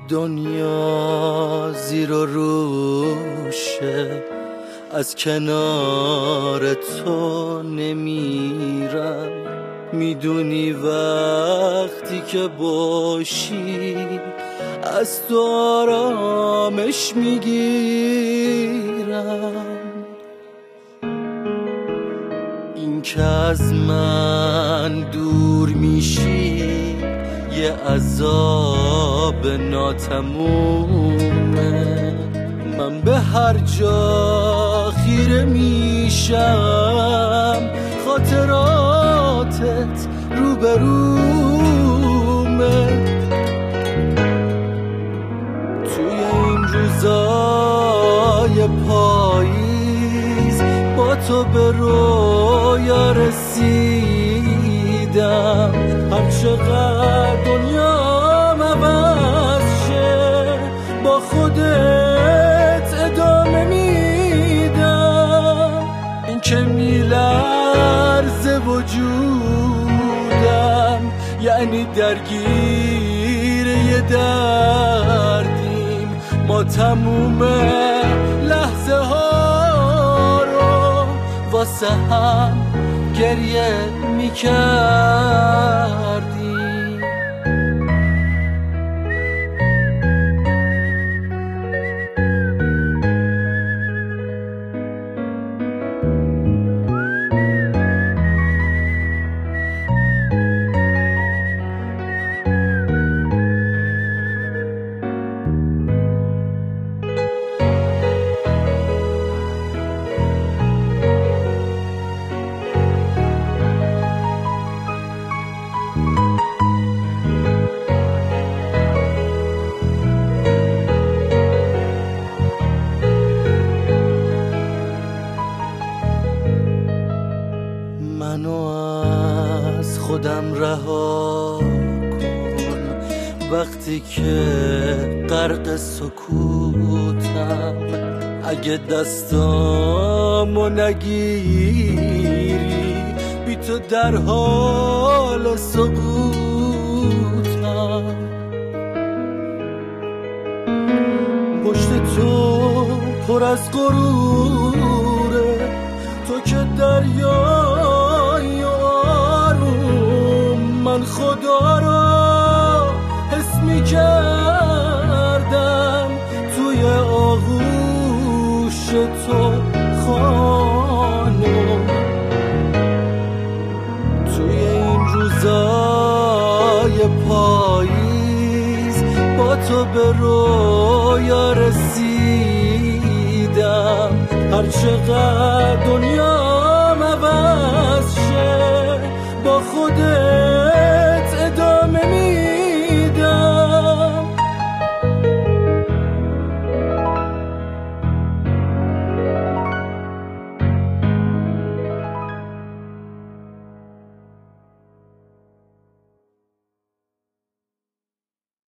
دنیا زیر و روشه، از کنار تو نمیرم. میدونی وقتی که باشی از تو آرامش میگیرم. این که از من دور میشی یه عذاب ناتمومه. من به هر جا خیره میشم خاطراتت روبرومه. توی این روزای پاییز با تو به رویا رسیدم. هر چقدر دنیا عوض شه با خودت ادامه میدم. این که میلرزه وجودم یعنی درگیر یه دردیم. ما تموم لحظه ها رو واسه هم گریه میکردیم. منو از خودم رها کن وقتی که غرق سکوتم. اگه دستامو نگیری بی تو در حال سقوطم. پشت تو پر از غروره، تو که دریایی آروم. من خدا را حس می کردم توی آغوش تو خانم. توی این روزای پاییز با تو به رویا رسیدم. هر چقدر دنیا